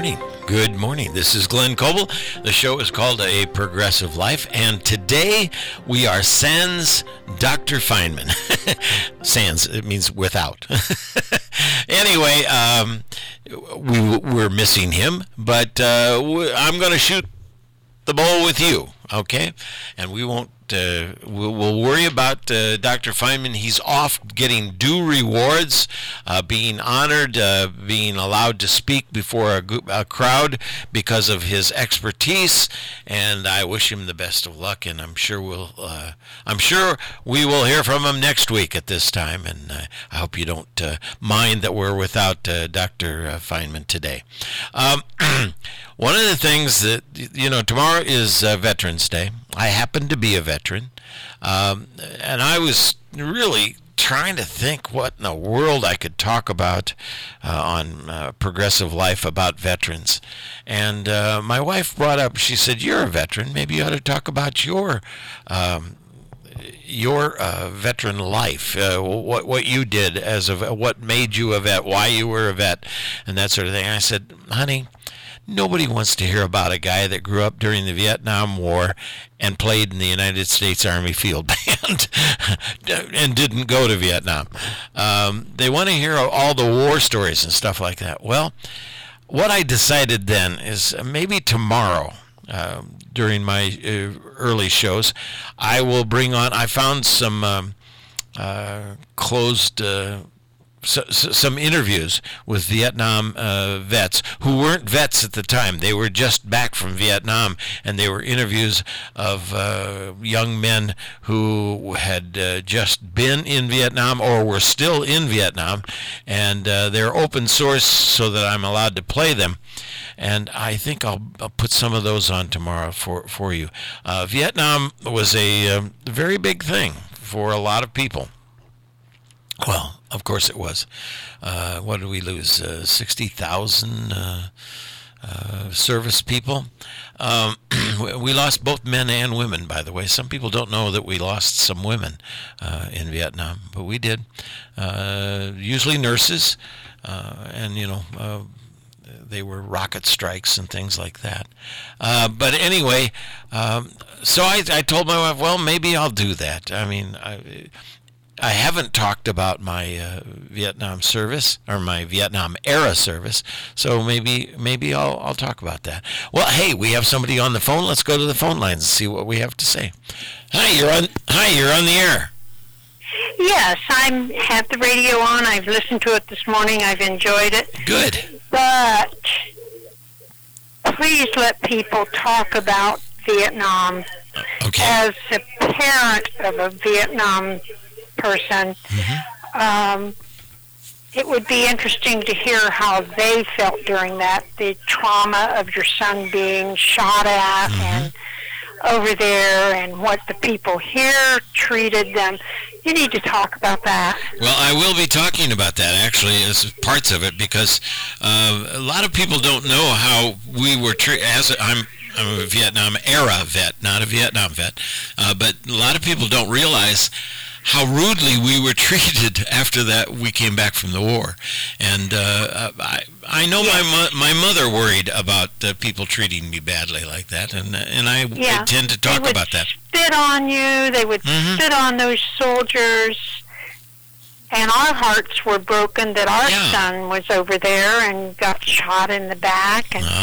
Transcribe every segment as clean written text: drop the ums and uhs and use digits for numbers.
morning. Good morning. This is Glenn Coble. The show is called A Progressive Life, and today we are sans Dr. Feynman. Sans, it means without. Anyway, we're missing him, but I'm going to shoot the bull with you, okay? And we won't. We'll worry about Dr. Feynman. He's off getting due rewards, being honored, being allowed to speak before a crowd because of his expertise. And I wish him the best of luck. And I'm sure we will hear from him next week at this time. And I hope you don't mind that we're without Dr. Feynman today. One of the things that tomorrow is Veterans Day. I happen to be a veteran, and I was really trying to think what in the world I could talk about on Progressive Life about veterans. And my wife brought up, she said, "You're a veteran. Maybe you ought to talk about your veteran life, what you did what made you a vet, why you were a vet, and that sort of thing." I said, "Honey, nobody wants to hear about a guy that grew up during the Vietnam War and played in the United States Army Field Band and didn't go to Vietnam. They want to hear all the war stories and stuff like that." Well, what I decided then is maybe tomorrow, during my early shows, I will bring on, I found some closed some interviews with Vietnam vets who weren't vets at the time. They were just back from Vietnam, and they were interviews of young men who had just been in Vietnam or were still in Vietnam, and they're open source so that I'm allowed to play them. And I think I'll put some of those on tomorrow for you. Vietnam was a very big thing for a lot of people. Well, of course it was. What did we lose? 60,000 service people. We lost both men and women, by the way. Some people don't know that we lost some women in Vietnam, but we did. Usually nurses, and they were rocket strikes and things like that. But anyway, so I told my wife, well, maybe I'll do that. I mean, I haven't talked about my Vietnam service or my Vietnam era service, so maybe I'll talk about that. Well, hey, we have somebody on the phone. Let's go to the phone lines and see what we have to say. Hi, you're on the air. Yes, I have the radio on. I've listened to it this morning. I've enjoyed it. Good. But please let people talk about Vietnam. Okay. As a parent of a Vietnam person, it would be interesting to hear how they felt during that, the trauma of your son being shot at and over there, and what the people here treated them. You need to talk about that. Well, I will be talking about that, actually, as parts of it, because a lot of people don't know how we were treated. I'm a Vietnam era vet, not a Vietnam vet, but a lot of people don't realize how rudely we were treated after that we came back from the war. And I know my mother worried about people treating me badly like that, and I tend to talk about that. They would spit on you, they would spit on those soldiers, and our hearts were broken that our son was over there and got shot in the back. And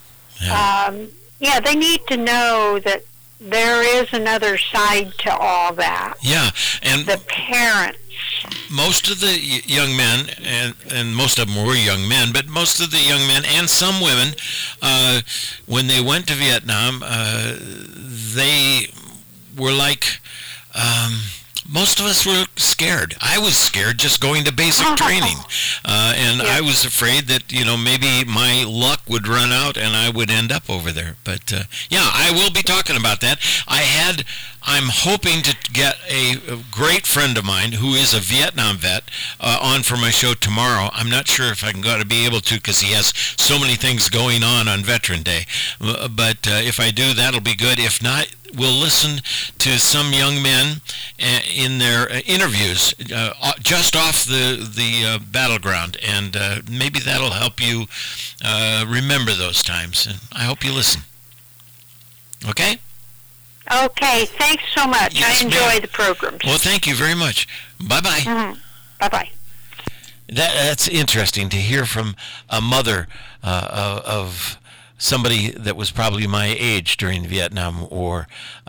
they need to know that there is another side to all that. Yeah, and the parents. Most of the young men, and most of them were young men, but most of the young men and some women, when they went to Vietnam, they were like, most of us were scared. I was scared just going to basic training. And I was afraid that, maybe my luck would run out and I would end up over there. But, I will be talking about that. I I'm hoping to get a great friend of mine who is a Vietnam vet on for my show tomorrow. I'm not sure if I'm going to be able to because he has so many things going on Veteran Day. But if I do, that'll be good. If not, we'll listen to some young men in their interviews just off the battleground, and maybe that'll help you remember those times. And I hope you listen. Okay? Okay, thanks so much. Yes, I enjoy the programs. Well, thank you very much. Bye-bye. Mm-hmm. Bye-bye. That's interesting to hear from a mother of somebody that was probably my age during the Vietnam War.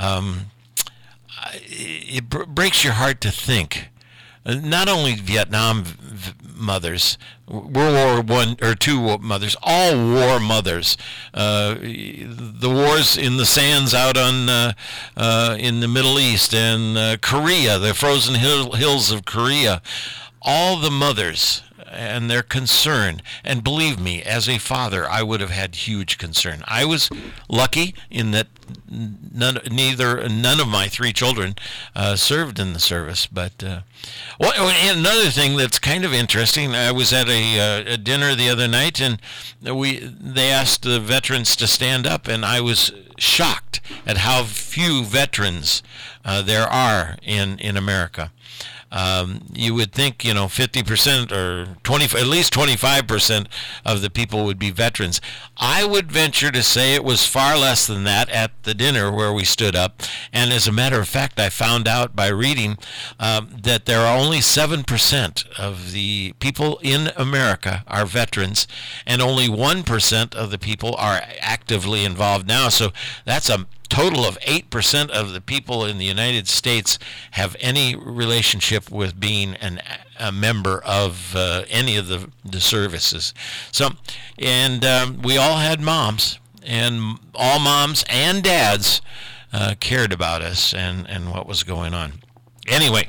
It breaks your heart to think. Not only Vietnam mothers, World War I or II mothers, all war mothers. The wars in the sands out on in the Middle East and Korea, the frozen hills of Korea. All the mothers and their concern. And believe me, as a father, I would have had huge concern. I was lucky in that none of my 3 children served in the service. But another thing that's kind of interesting, I was at a dinner the other night, and they asked the veterans to stand up, and I was shocked at how few veterans there are in America. You would think, 50% or at least 25% of the people would be veterans. I would venture to say it was far less than that at the dinner where we stood up. And as a matter of fact, I found out by reading that there are only 7% of the people in America are veterans, and only 1% of the people are actively involved now. So that's a total of 8% of the people in the United States have any relationship with being a member of any of the services. So, and we all had moms, and all moms and dads cared about us and what was going on. Anyway,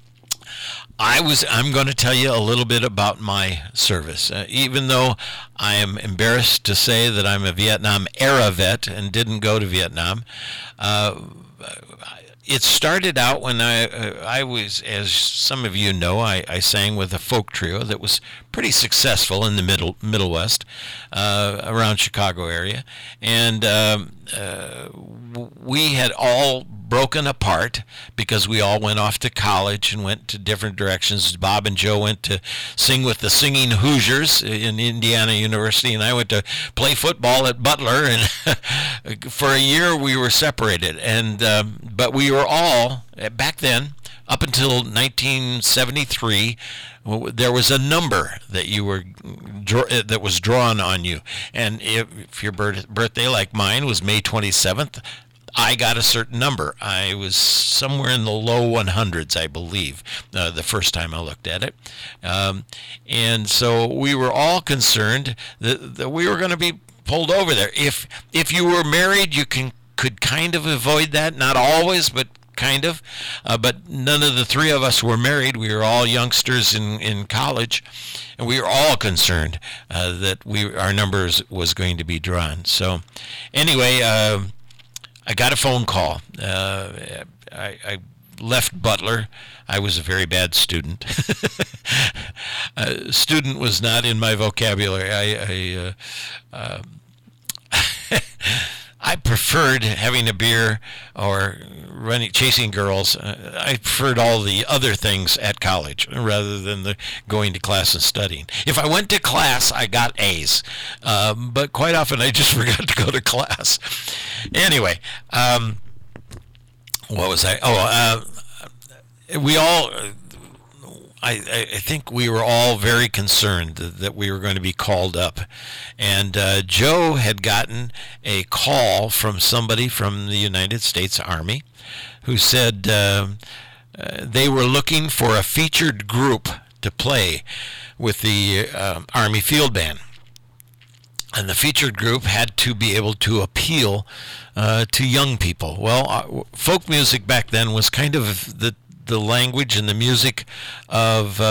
I'm going to tell you a little bit about my service. Even though I am embarrassed to say that I'm a Vietnam era vet and didn't go to Vietnam, it started out when I was, as some of you know, I sang with a folk trio that was pretty successful in the Middle West, around Chicago area, and we had all broken apart because we all went off to college and went to different directions. Bob and Joe went to sing with the Singing Hoosiers in Indiana University, and I went to play football at Butler, and for a year we were separated. And but we were all, back then, up until 1973, there was a number that that was drawn on you, and if your birthday, like mine, was May 27th, I got a certain number. I was somewhere in the low 100s, I believe, the first time I looked at it. And so we were all concerned that we were going to be pulled over there. If you were married, you could kind of avoid that. Not always, but kind of. But none of the 3 of us were married. We were all youngsters in college, and we were all concerned that our numbers was going to be drawn. So anyway, I got a phone call. I left Butler. I was a very bad student. Student was not in my vocabulary. I preferred having a beer or chasing girls. I preferred all the other things at college rather than going to class and studying. If I went to class, I got A's, but quite often I just forgot to go to class. Anyway, what was I? We all. I think we were all very concerned that we were going to be called up. And Joe had gotten a call from somebody from the United States Army who said they were looking for a featured group to play with the Army Field Band. And the featured group had to be able to appeal to young people. Well, folk music back then was kind of the language and the music of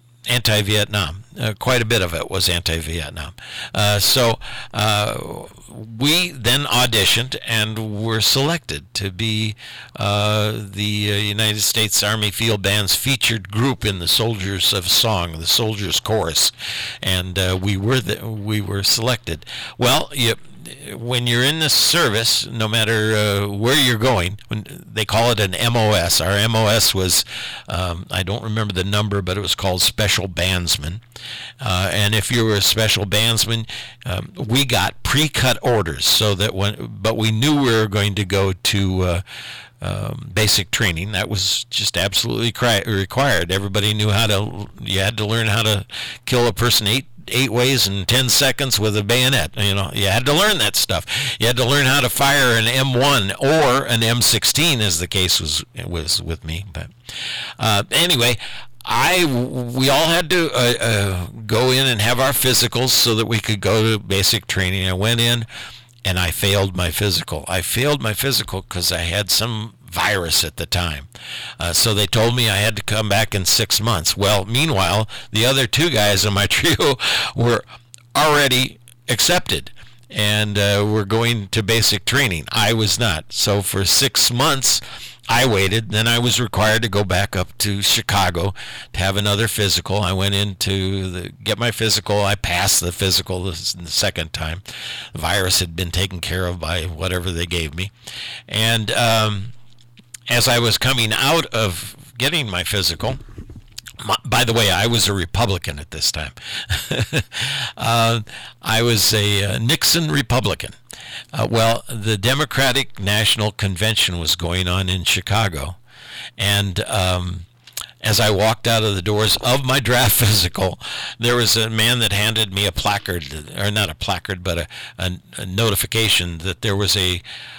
anti-Vietnam. Quite a bit of it was anti-Vietnam. So we then auditioned and were selected to be the United States Army Field Band's featured group in the Soldiers of Song, the Soldiers Chorus, and we were selected. Well, when you're in the service, no matter where you're going, they call it an MOS. Our MOS was, I don't remember the number, but it was called Special Bandsman. And if you were a Special Bandsman, we got pre-cut orders, so that but we knew we were going to go to basic training. That was just absolutely required. Everybody knew you had to learn how to kill a person eight ways in 10 seconds with a bayonet. You had to learn that stuff. You had to learn how to fire an M1 or an M16, as the case was with me. But anyway, we all had to go in and have our physicals so that we could go to basic training. I went in and I failed my physical. I failed my physical because I had some virus at the time. So they told me I had to come back in 6 months. Well, meanwhile, the other two guys in my trio were already accepted and were going to basic training. I was not. So for 6 months, I waited. Then I was required to go back up to Chicago to have another physical. I went in to get my physical. I passed the physical the second time. The virus had been taken care of by whatever they gave me. And as I was coming out of getting my physical, by the way, I was a Republican at this time. I was a Nixon Republican. Well, the Democratic National Convention was going on in Chicago, and as I walked out of the doors of my draft physical, there was a man that handed me a placard, or not a placard, but a notification that there was a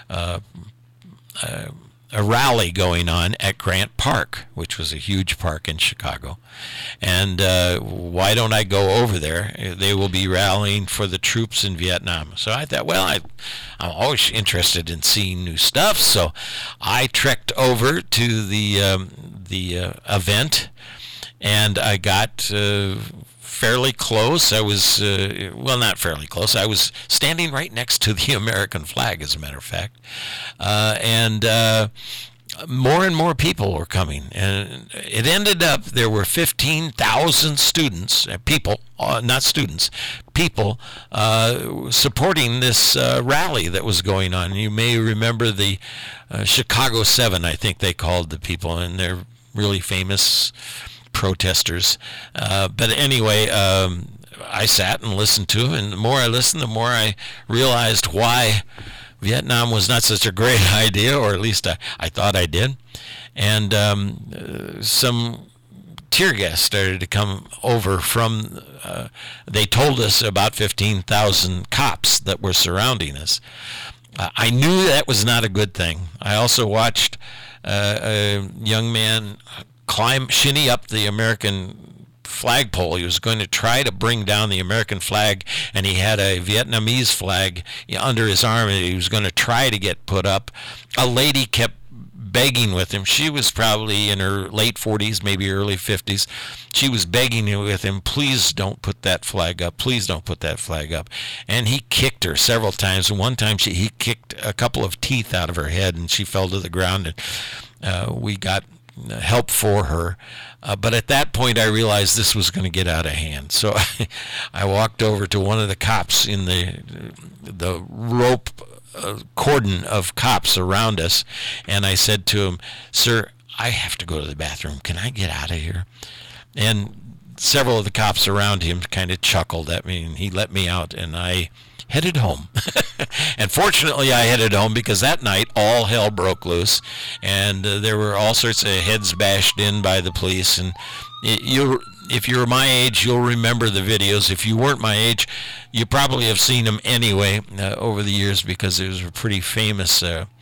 rally going on at Grant Park, which was a huge park in Chicago. And why don't I go over there? They will be rallying for the troops in Vietnam. So I thought, well, I'm always interested in seeing new stuff. So I trekked over to the event, and I got fairly close. I was, not fairly close. I was standing right next to the American flag, as a matter of fact. And more and more people were coming. And it ended up there were 15,000 students, people, not students, people supporting this rally that was going on. You may remember the Chicago 7, I think they called the people, and they're really famous protesters. But anyway, I sat and listened to him, and the more I listened, the more I realized why Vietnam was not such a great idea, or at least I thought I did. And some tear gas started to come over from, they told us about 15,000 cops that were surrounding us. I knew that was not a good thing. I also watched a young man shinny up the American flagpole. He was going to try to bring down the American flag, and he had a Vietnamese flag under his arm, and he was going to try to get put up. A lady kept begging with him. She was probably in her late 40s, maybe early 50s. She was begging with him, please don't put that flag up. Please don't put that flag up. And he kicked her several times. And one time he kicked a couple of teeth out of her head, and she fell to the ground. And we got help for her. But at that point, I realized this was going to get out of hand. So I walked over to one of the cops in the rope cordon of cops around us, and I said to him, "Sir, I have to go to the bathroom. Can I get out of here?" And several of the cops around him kind of chuckled at me, and he let me out, and I headed home. And fortunately, I headed home because that night all hell broke loose, and there were all sorts of heads bashed in by the police. And if you're my age, you'll remember the videos. If you weren't my age, you probably have seen them anyway over the years, because it was a pretty famous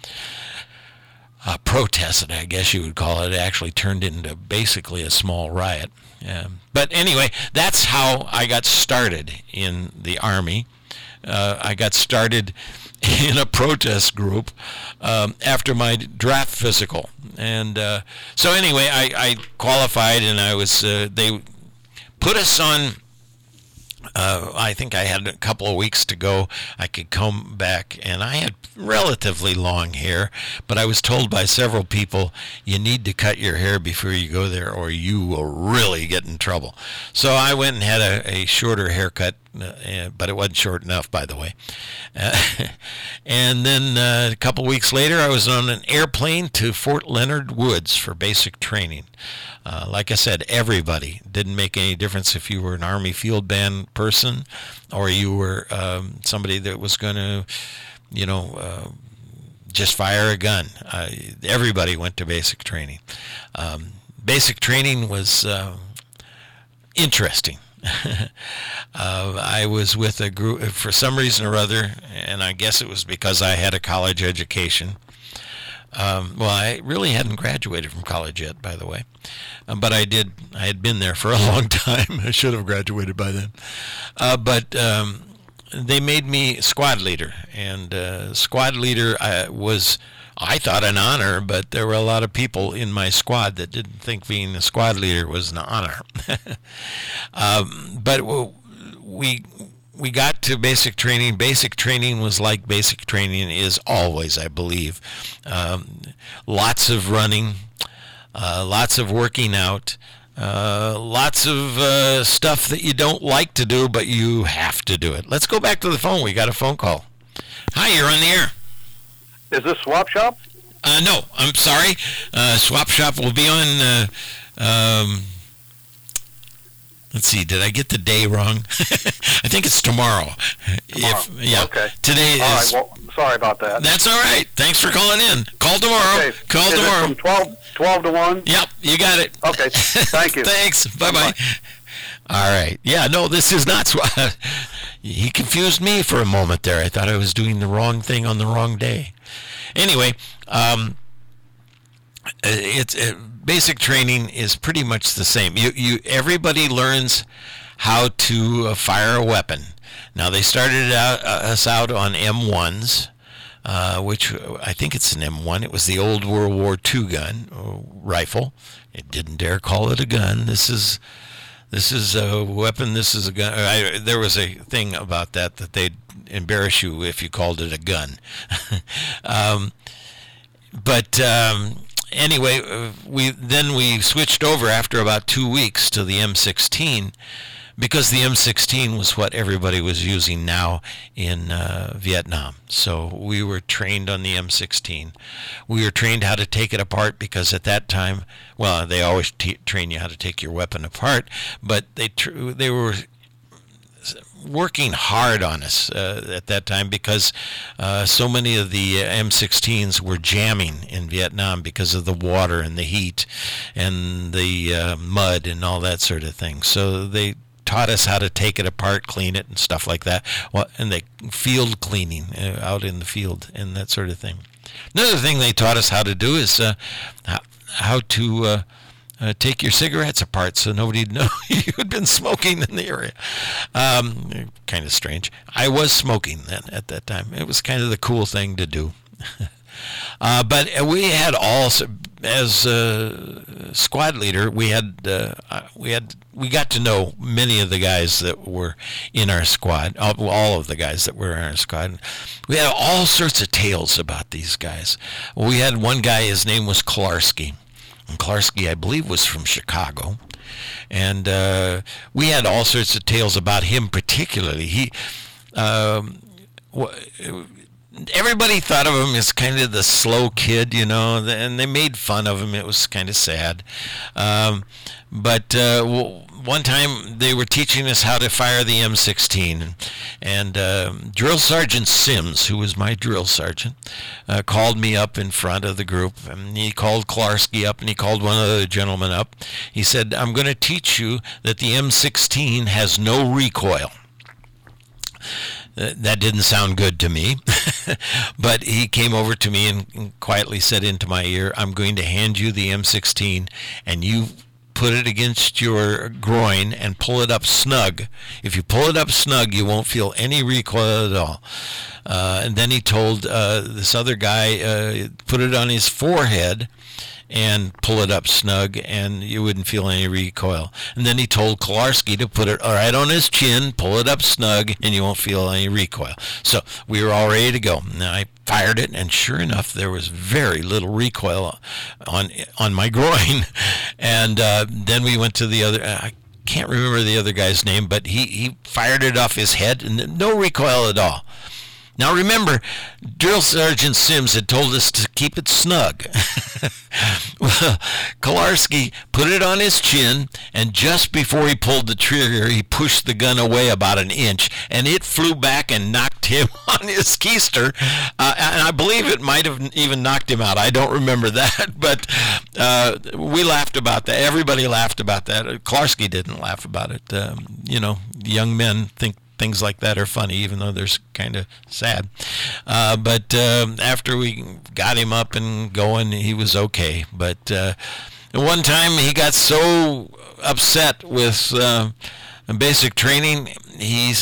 protest, I guess you would call it. It actually turned into basically a small riot. But anyway, that's how I got started in the Army. I got started in a protest group after my draft physical. And so anyway, I qualified, and I was they put us on I think I had a couple of weeks to go. I could comb back, and I had relatively long hair, but I was told by several people, you need to cut your hair before you go there or you will really get in trouble. So I went and had a shorter haircut, but it wasn't short enough, by the way. And then a couple weeks later, I was on an airplane to Fort Leonard Woods for basic training. Like I said, everybody. Didn't make any difference if you were an Army field band person or you were somebody that was going to, just fire a gun. Everybody went to basic training. Basic training was interesting. I was with a group, for some reason or other, and I guess it was because I had a college education. I really hadn't graduated from college yet, by the way, but I had been there for a long time. I should have graduated by then. But they made me squad leader, and squad leader was, I thought, an honor, but there were a lot of people in my squad that didn't think being a squad leader was an honor. But we got to basic training. Basic training was like basic training is always, I believe. Lots of running, lots of working out, lots of stuff that you don't like to do, but you have to do it. Let's go back to the phone. We got a phone call. Hi, you're on the air. Is this Swap Shop? No, I'm sorry. Swap Shop will be on... let's see, did I get the day wrong? I think it's tomorrow. Okay. Today is... All right, well, sorry about that. That's all right. Thanks for calling in. Call tomorrow. Okay. Call is tomorrow. It from 12 to 1? Yep, you got it. Okay, thank you. Thanks. Bye-bye. All right. Yeah, no, this is not... He confused me for a moment there. I thought I was doing the wrong thing on the wrong day. Anyway, basic training is pretty much the same. Everybody learns how to fire a weapon. Now they started us out on M1s, which I think it's an M1. It was the old World War II gun rifle. It didn't dare call it a gun. This is a weapon. This is a gun. There was a thing about that they'd embarrass you if you called it a gun. Anyway, we switched over after about 2 weeks to the M16 because the M16 was what everybody was using now in Vietnam. So we were trained on the M16. We were trained how to take it apart because at that time, well, they always train you how to take your weapon apart, but they were working hard on us at that time because so many of the M16s were jamming in Vietnam because of the water and the heat and the mud and all that sort of thing. So they taught us how to take it apart, clean it, and stuff like that. Well, and they field cleaning out in the field and that sort of thing. Another thing they taught us how to do is how to take your cigarettes apart so nobody'd know you had been smoking in the area. Kind of strange. I was smoking then at that time. It was kind of the cool thing to do. But we had also, as a squad leader, we got to know many of the guys that were in our squad, all of the guys that were in our squad. We had all sorts of tales about these guys. We had one guy, his name was Kolarsky. And Kolarsky, I believe, was from Chicago. And we had all sorts of tales about him particularly. Everybody thought of him as kind of the slow kid, and they made fun of him. It was kind of sad. But one time they were teaching us how to fire the M16, and Drill Sergeant Sims, who was my drill sergeant, called me up in front of the group, and he called Kolarsky up, and he called one other gentleman up. He said, "I'm going to teach you that the M16 has no recoil." That didn't sound good to me, but he came over to me and quietly said into my ear, "I'm going to hand you the M16, and you put it against your groin and pull it up snug. If you pull it up snug, you won't feel any recoil at all." And then he told this other guy, put it on his forehead, and pull it up snug, and you wouldn't feel any recoil. And then he told Kolarski to put it right on his chin, pull it up snug, and you won't feel any recoil. So we were all ready to go. Now I fired it, and sure enough, there was very little recoil on my groin. And then we went to the other. I can't remember the other guy's name, but he fired it off his head, and no recoil at all. Now remember, Drill Sergeant Sims had told us to keep it snug. Well, Kolarski put it on his chin, and just before he pulled the trigger, he pushed the gun away about an inch, and it flew back and knocked him on his keister. And I believe it might have even knocked him out. I don't remember that, but we laughed about that. Everybody laughed about that. Kolarski didn't laugh about it. Young men think things like that are funny, even though they're kind of sad. But after we got him up and going, he was okay. But one time he got so upset with basic training, he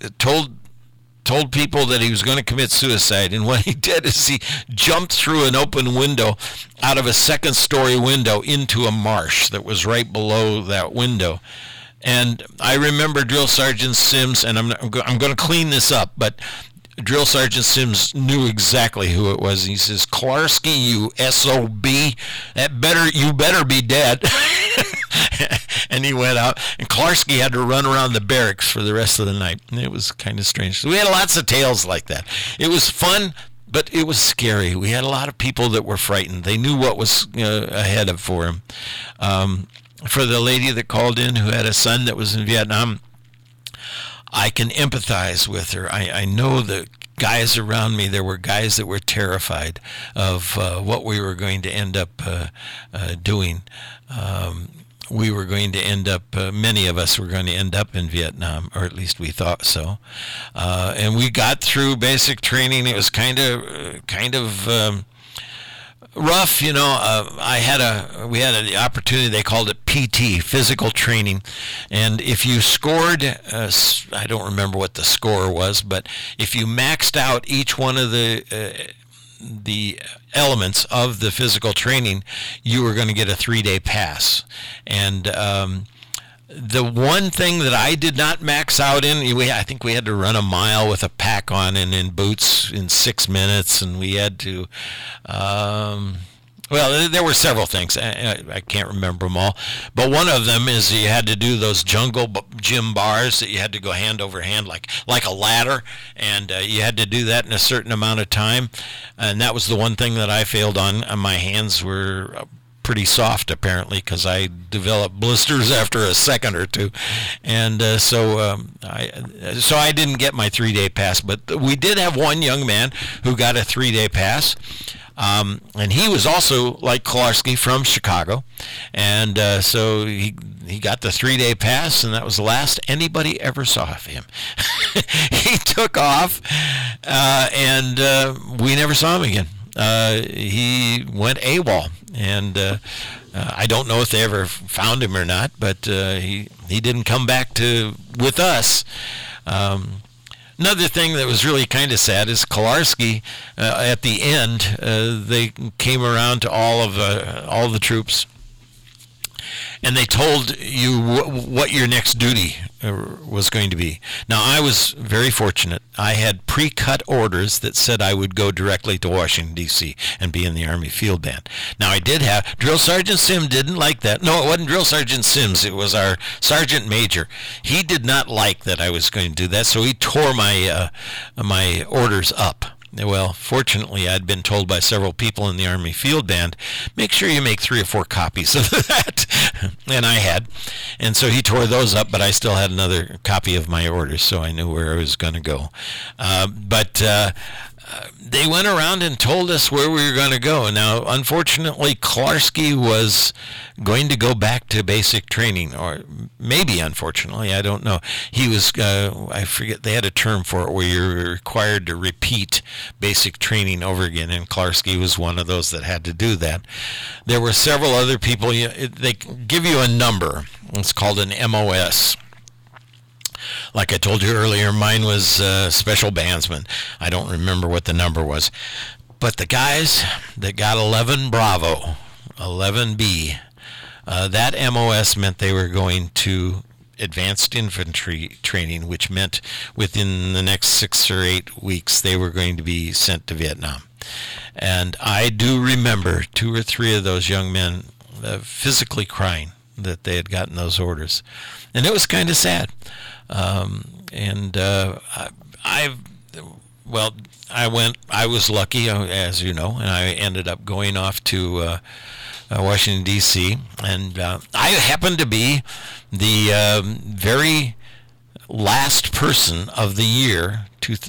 told people that he was going to commit suicide. And what he did is he jumped through an open window out of a second-story window into a marsh that was right below that window. And I remember Drill Sergeant Sims, and I'm going to clean this up, but Drill Sergeant Sims knew exactly who it was. He says, "Kolarski, you SOB, you better be dead." And he went out, and Kolarski had to run around the barracks for the rest of the night. And it was kind of strange. So we had lots of tales like that. It was fun, but it was scary. We had a lot of people that were frightened. They knew what was ahead for them. For the lady that called in who had a son that was in Vietnam, I can empathize with her. I know the guys around me, there were guys that were terrified of what we were going to end up doing. We were going to end up, many of us were going to end up in Vietnam, or at least we thought so. And we got through basic training. It was kind of rough, we had an opportunity. They called it PT, physical training, and if you scored, I don't remember what the score was, but if you maxed out each one of the elements of the physical training, you were going to get a 3-day pass. And the one thing that I did not max out in, I think we had to run a mile with a pack on and in boots in 6 minutes, and we had to, there were several things. I can't remember them all, but one of them is you had to do those jungle gym bars that you had to go hand over hand like a ladder, and you had to do that in a certain amount of time, and that was the one thing that I failed on. My hands were pretty soft apparently, because I developed blisters after a second or two, and so I didn't get my 3-day pass. But we did have one young man who got a 3-day pass, and he was also like Kolarski from Chicago, and so he got the 3-day pass, and that was the last anybody ever saw of him. He took off, and we never saw him again. He went AWOL, and I don't know if they ever found him or not, but he didn't come back with us. Another thing that was really kind of sad is Kolarski, at the end, they came around to all the troops, and they told you what your next duty was going to be. Now, I was very fortunate. I had pre-cut orders that said I would go directly to Washington, D.C. and be in the Army Field Band. Now, I did have... Drill Sergeant Sims didn't like that. No, it wasn't Drill Sergeant Sims. It was our Sergeant Major. He did not like that I was going to do that, so he tore my orders up. Well, fortunately, I'd been told by several people in the Army Field Band, make sure you make 3 or 4 copies of that. And I had. And so he tore those up, but I still had another copy of my orders, so I knew where I was going to go. But they went around and told us where we were going to go. Now, unfortunately, Kolarski was going to go back to basic training, or maybe unfortunately, I don't know. He was, I forget, they had a term for it where you're required to repeat basic training over again, and Kolarski was one of those that had to do that. There were several other people. They give you a number. It's called an MOS. Like I told you earlier, mine was Special Bandsman. I don't remember what the number was. But the guys that got 11 Bravo, 11B. That MOS meant they were going to advanced infantry training, which meant within the next 6 or 8 weeks they were going to be sent to Vietnam. And I do remember 2 or 3 of those young men physically crying that they had gotten those orders. And it was kind of sad. I was lucky, as you know, and I ended up going off to Washington, D.C., and I happened to be the very last person of the year,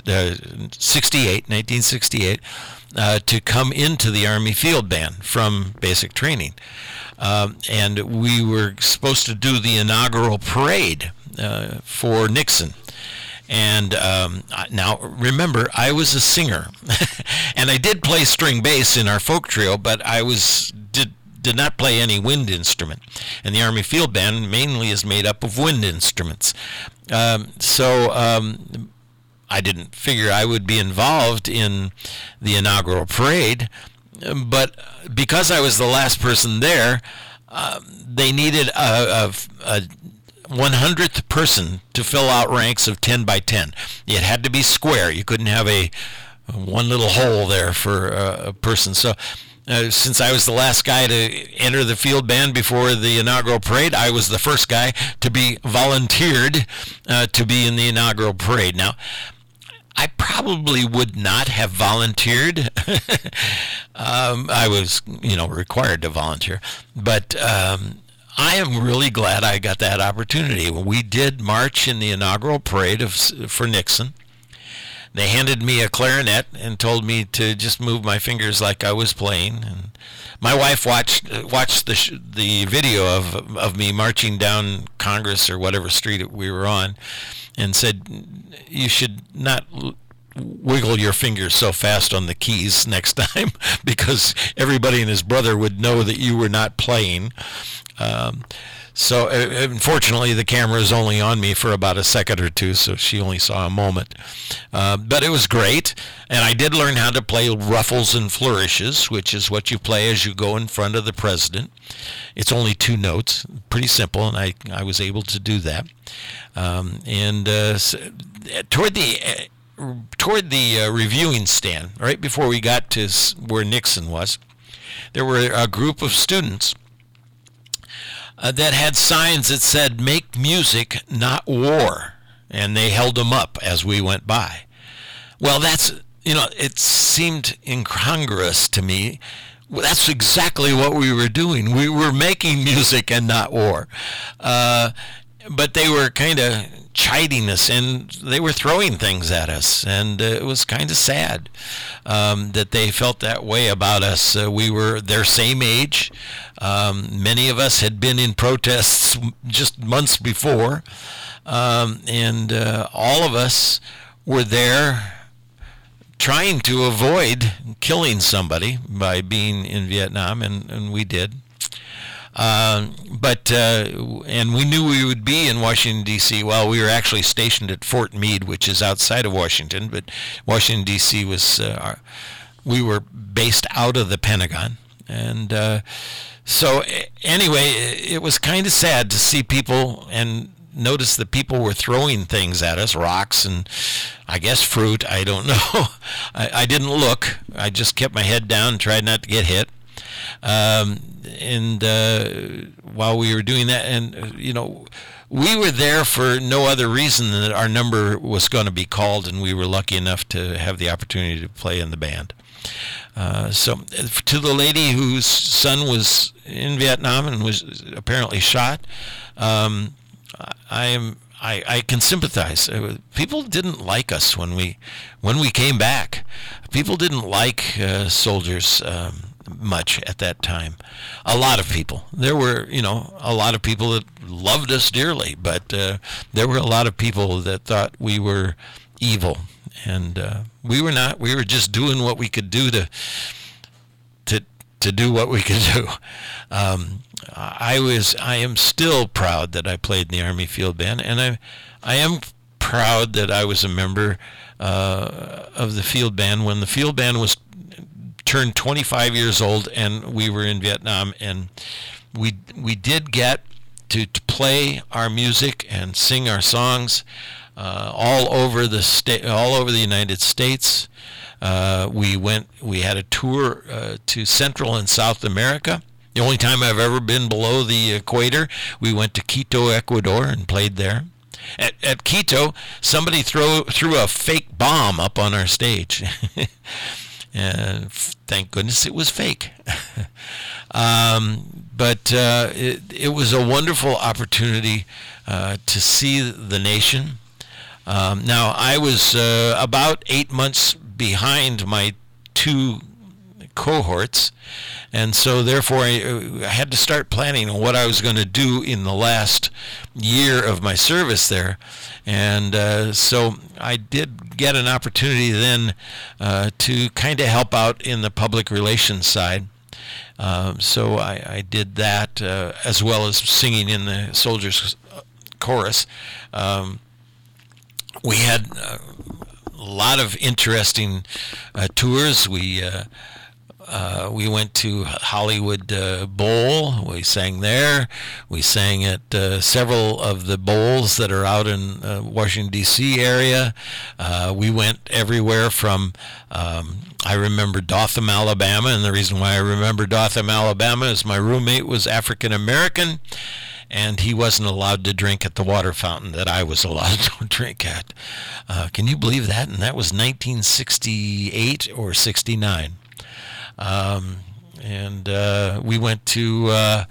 1968, to come into the Army Field Band from basic training. And we were supposed to do the inaugural parade for Nixon. And now, remember, I was a singer, and I did play string bass in our folk trio, but I did not play any wind instrument. And the Army Field Band mainly is made up of wind instruments. So I didn't figure I would be involved in the inaugural parade, but because I was the last person there, they needed a 100th person to fill out ranks of 10 by 10. It had to be square. You couldn't have one little hole there for a person. So since I was the last guy to enter the field band before the inaugural parade, I was the first guy to be volunteered to be in the inaugural parade. Now, I probably would not have volunteered. I was, required to volunteer. But I am really glad I got that opportunity. We did march in the inaugural parade for Nixon. They handed me a clarinet and told me to just move my fingers like I was playing. And my wife watched the video of me marching down Congress or whatever street we were on, and said, "You should not wiggle your fingers so fast on the keys next time, because everybody and his brother would know that you were not playing." So unfortunately, the camera is only on me for about a second or two, so she only saw a moment. But it was great, and I did learn how to play ruffles and flourishes, which is what you play as you go in front of the president. It's only 2 notes, pretty simple, and I was able to do that. Toward the reviewing stand, right before we got to where Nixon was, there were a group of students that had signs that said, "Make music, not war," and they held them up as we went by. Well, it seemed incongruous to me. Well, that's exactly what we were doing. We were making music and not war. But they were kind of chiding us, and they were throwing things at us, and it was kind of sad that they felt that way about us. We were their same age. Many of us had been in protests just months before, and all of us were there trying to avoid killing somebody by being in Vietnam, and we did. And we knew we would be in Washington, D.C. Well, we were actually stationed at Fort Meade, which is outside of Washington, but Washington, D.C. was, we were based out of the Pentagon. And so anyway, it was kind of sad to see people and notice that people were throwing things at us, rocks and I guess fruit, I don't know. I didn't look. I just kept my head down and tried not to get hit. While we were doing that, and we were there for no other reason than that our number was going to be called, and we were lucky enough to have the opportunity to play in the band. So to the lady whose son was in Vietnam and was apparently shot, I can sympathize. People didn't like us when we came back. People didn't like soldiers much at that time. A lot of people. There were, a lot of people that loved us dearly, but there were a lot of people that thought we were evil, and we were not. We were just doing what we could do to do what we could do. I am still proud that I played in the Army Field Band, and I am proud that I was a member of the Field Band when the Field Band was turned 25 years old, and we were in Vietnam, and we did get to play our music and sing our songs all over the United States. We had a tour to Central and South America. The only time I've ever been below the equator. We went to Quito, Ecuador, and played there. At Quito, somebody threw a fake bomb up on our stage. And thank goodness it was fake. But it was a wonderful opportunity to see the nation. Now, I was about 8 months behind my two cohorts, and so therefore I had to start planning on what I was going to do in the last year of my service there. And so I did get an opportunity then to kind of help out in the public relations side. So I did that as well as singing in the soldiers' chorus. We had a lot of interesting tours. We went to Hollywood Bowl. We sang there. We sang at several of the bowls that are out in Washington, D.C. area. We went everywhere from, I remember Dothan, Alabama, and the reason why I remember Dothan, Alabama is my roommate was African American, and he wasn't allowed to drink at the water fountain that I was allowed to drink at. Can you believe that? And that was 1968 or 69. We went to,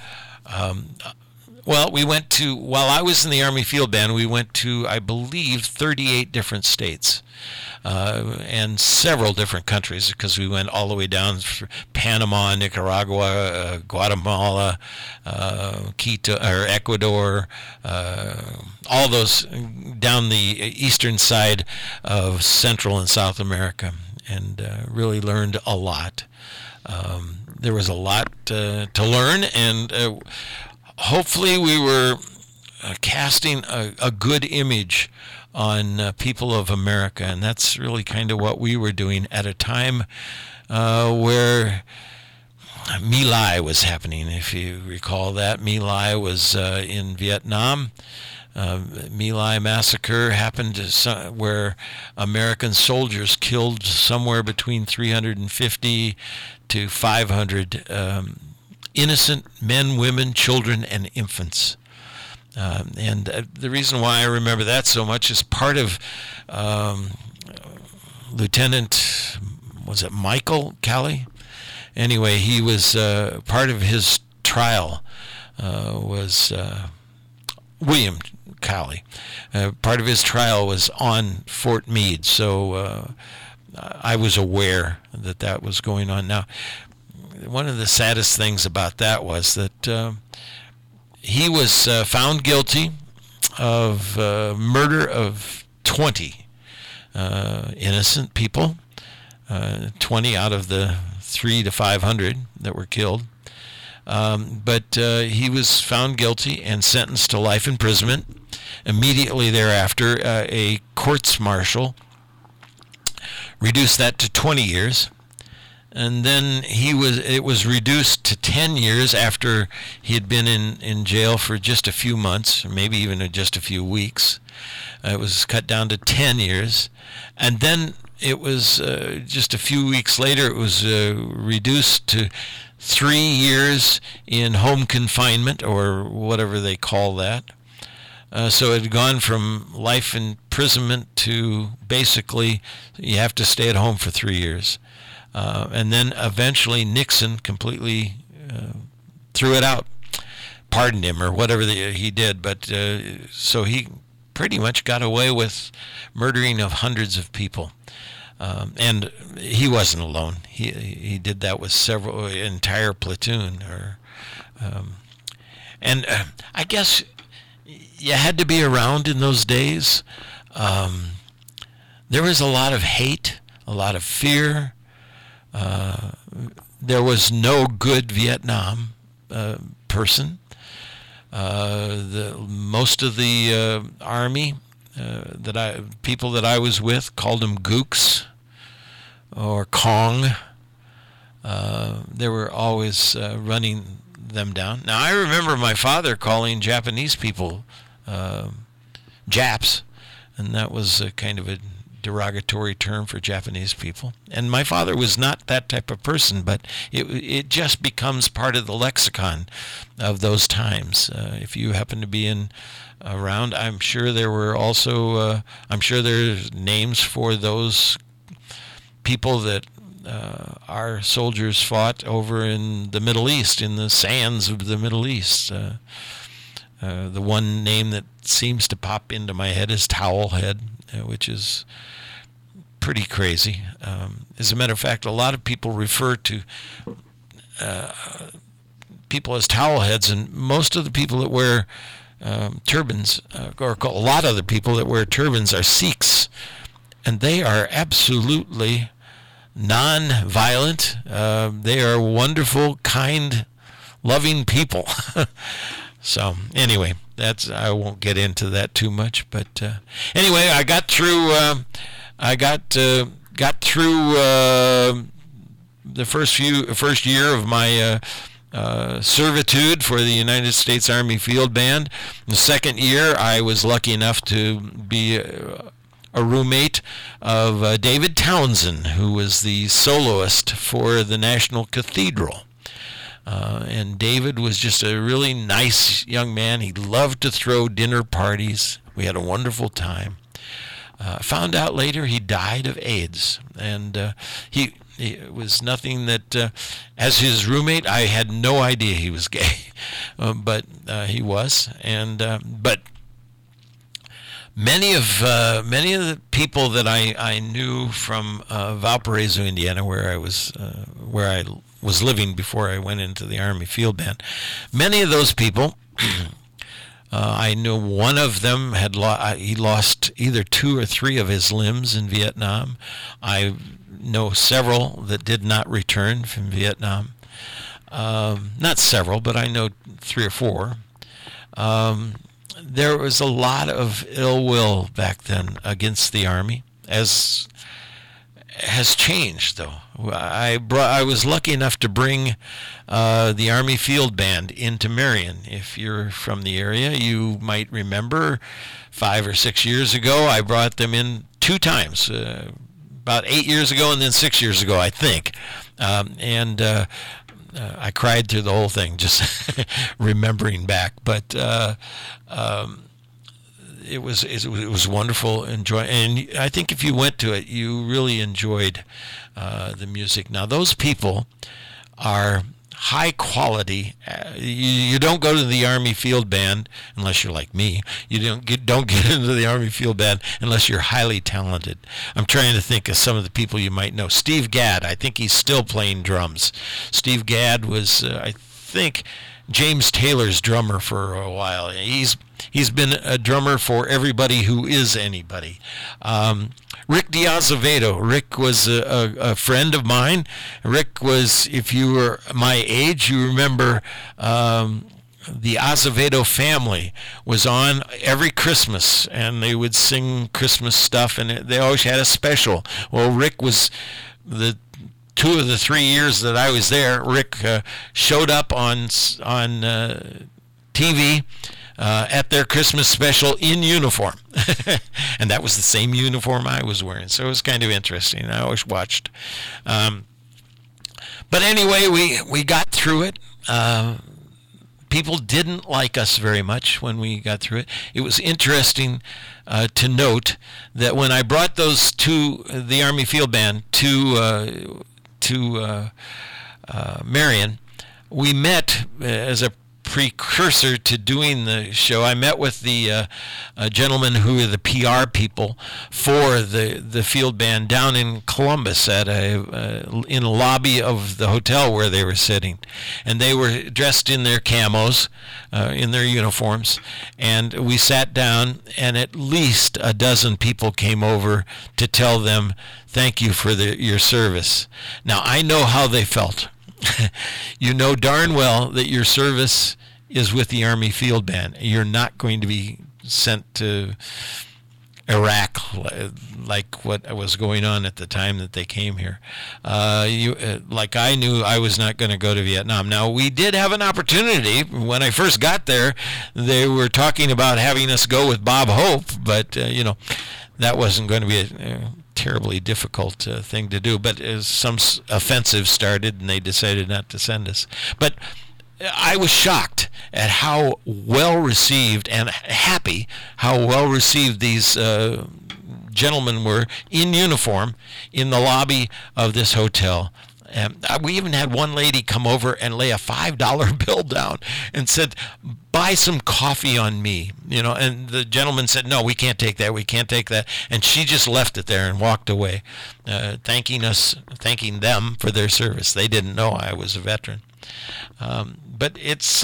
while I was in the Army Field Band, we went to, I believe, 38 different states and several different countries, because we went all the way down through Panama, Nicaragua, Guatemala, Quito, or Ecuador, all those down the eastern side of Central and South America, and really learned a lot. There was a lot to learn, and hopefully we were casting a good image on people of America, and that's really kind of what we were doing at a time where My Lai was happening, if you recall that. My Lai was in Vietnam. My Lai massacre happened where American soldiers killed somewhere between 350 to 500 innocent men, women, children, and infants. And the reason why I remember that so much is part of Lieutenant, was it Michael Calley? Anyway, he was part of his trial was William Calley. Part of his trial was on Fort Meade, so I was aware that was going on. Now, one of the saddest things about that was that he was found guilty of murder of 20 innocent people, 20 out of the 300 to 500 that were killed. But he was found guilty and sentenced to life imprisonment. Immediately thereafter, a courts-martial reduced that to 20 years. And then it was reduced to 10 years after he had been in jail for just a few months, or maybe even just a few weeks. It was cut down to 10 years. And then it was just a few weeks later, it was reduced to 3 years in home confinement, or whatever they call that. So it had gone from life imprisonment to basically you have to stay at home for 3 years. And then eventually Nixon completely threw it out, pardoned him, or whatever he did. But so he pretty much got away with murdering of hundreds of people. And he wasn't alone. He did that with several entire platoon. And I guess you had to be around in those days. There was a lot of hate, a lot of fear. There was no good Vietnam person. Most of the Army people that I was with called them gooks or Kong. they were always running them down. Now, I remember my father calling Japanese people Japs, and that was kind of a derogatory term for Japanese people. And my father was not that type of person, but it just becomes part of the lexicon of those times. If you happen to be around, I'm sure there were also, I'm sure there's names for those people that our soldiers fought over in the Middle East, in the sands of the Middle East. The one name that seems to pop into my head is Towelhead, which is pretty crazy. As a matter of fact, a lot of people refer to people as towelheads, and most of the people that wear turbans, or a lot of the people that wear turbans, are Sikhs, and they are absolutely non-violent. They are wonderful, kind, loving people. So anyway, I won't get into that too much, but anyway, I got through. Got through the first year of my servitude for the United States Army Field Band. The second year, I was lucky enough to be a roommate of David Townsend, who was the soloist for the National Cathedral. And David was just a really nice young man. He loved to throw dinner parties. We had a wonderful time. Found out later he died of AIDS, and he was nothing that, as his roommate, I had no idea he was gay, but he was, and but many of the people that I knew from Valparaiso, Indiana, where I was living before I went into the Army Field Band, many of those people. I know one of them he lost either 2 or 3 of his limbs in Vietnam. I know several that did not return from Vietnam. Not several, but I know 3 or 4. There was a lot of ill will back then against the Army, as has changed, though. I was lucky enough to bring the Army Field Band into Marion. If you're from the area, you might remember 5 or 6 years ago, I brought them in 2 times, about 8 years ago and then 6 years ago, I think. I cried through the whole thing, just remembering back. But it was wonderful, and I think if you went to it, you really enjoyed the music. Now, those people are high quality. You don't go to the Army Field Band unless you're like me. You don't get into the Army Field Band unless you're highly talented. I'm trying to think of some of the people you might know. Steve Gadd, I think he's still playing drums. Steve Gadd was, I think, James Taylor's drummer for a while. He's been a drummer for everybody who is anybody. Rick D'Azevedo. Rick was a friend of mine. Rick was, if you were my age, you remember the Azevedo family was on every Christmas, and they would sing Christmas stuff, and they always had a special. Well, Rick was the 2 of the 3 years that I was there. Rick showed up on TV at their Christmas special in uniform. And that was the same uniform I was wearing. So it was kind of interesting. I always watched. But anyway, we got through it. People didn't like us very much when we got through it. It was interesting to note that when I brought those the Army Field Band to Marion, we met as a precursor to doing the show. I met with the gentlemen who are the PR people for the field band down in Columbus at in a lobby of the hotel where they were sitting, and they were dressed in their camos, in their uniforms, and we sat down, and at least a dozen people came over to tell them thank you for your service. Now, I know how they felt. You know darn well that your service is with the Army Field Band. You're not going to be sent to Iraq, like what was going on at the time that they came here. Like I knew I was not going to go to Vietnam. Now, we did have an opportunity. When I first got there, they were talking about having us go with Bob Hope, but, that wasn't going to be a terribly difficult thing to do. But some offensive started, and they decided not to send us. But I was shocked at how well received and happy how well received these gentlemen were in uniform in the lobby of this hotel. And we even had one lady come over and lay a $5 bill down and said, "Buy some coffee on me," and the gentleman said, "No, we can't take that. And she just left it there and walked away, thanking them for their service. They didn't know I was a veteran. But it's,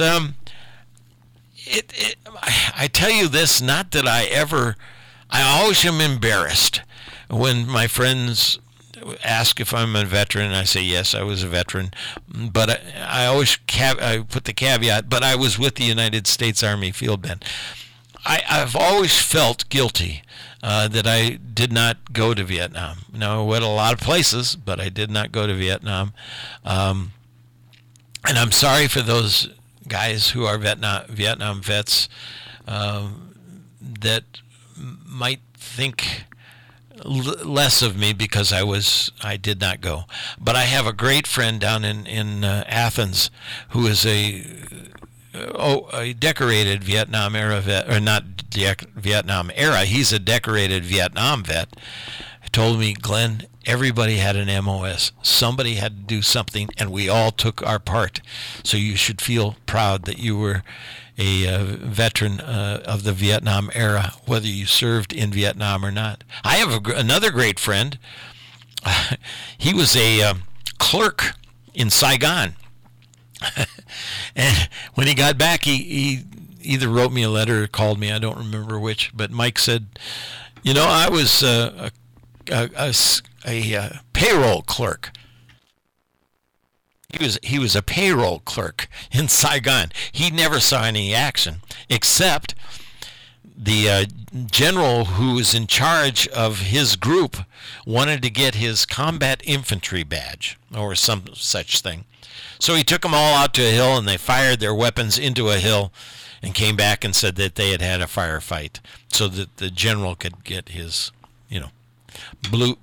I tell you this, not that I always am embarrassed when my friends ask if I'm a veteran. I say, yes, I was a veteran. But I always I put the caveat, but I was with the United States Army Field Band. I've always felt guilty that I did not go to Vietnam. Now, I went a lot of places, but I did not go to Vietnam. And I'm sorry for those guys who are Vietnam vets that might think less of me because I did not go. But I have a great friend down in Athens who is a decorated Vietnam era vet, or not Vietnam era. He's a decorated Vietnam vet. He told me, "Glenn, everybody had an MOS. Somebody had to do something, and we all took our part. So you should feel proud that you were a veteran of the Vietnam era, whether you served in Vietnam or not." I have another great friend. He was a clerk in Saigon. And when he got back, he either wrote me a letter or called me. I don't remember which. But Mike said, I was a payroll clerk. He was a payroll clerk in Saigon. He never saw any action, except the general who was in charge of his group wanted to get his combat infantry badge or some such thing. So he took them all out to a hill, and they fired their weapons into a hill and came back and said that they had had a firefight so that the general could get his, blue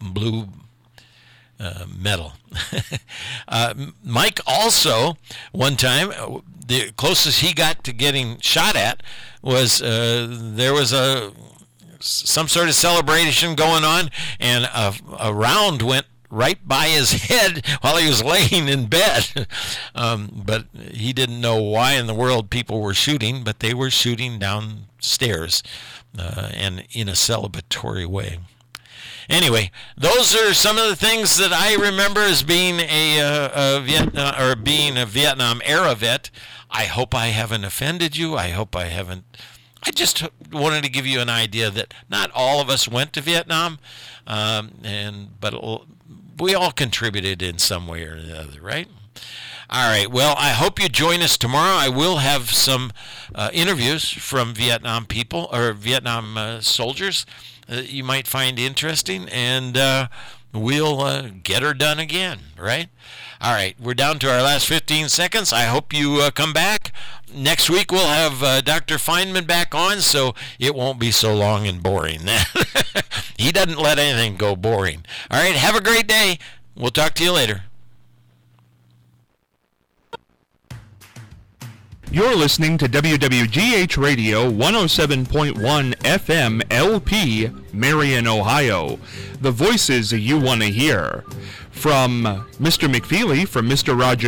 medal. Mike also, one time, the closest he got to getting shot at was there was some sort of celebration going on, and a round went right by his head while he was laying in bed. But he didn't know why in the world people were shooting, but they were shooting downstairs and in a celebratory way. Anyway, those are some of the things that I remember as being being a Vietnam era vet. I hope I haven't offended you. I hope I haven't. I just wanted to give you an idea that not all of us went to Vietnam, but we all contributed in some way or another, right? All right. Well, I hope you join us tomorrow. I will have some interviews from Vietnam people or Vietnam soldiers that you might find interesting, and we'll get her done again, right? All right. We're down to our last 15 seconds. I hope you come back. Next week we'll have Dr. Feynman back on, so it won't be so long and boring. He doesn't let anything go boring. All right. Have a great day. We'll talk to you later. You're listening to WWGH Radio 107.1 FM LP, Marion, Ohio. The voices you want to hear. From Mr. McFeely, from Mr. Roger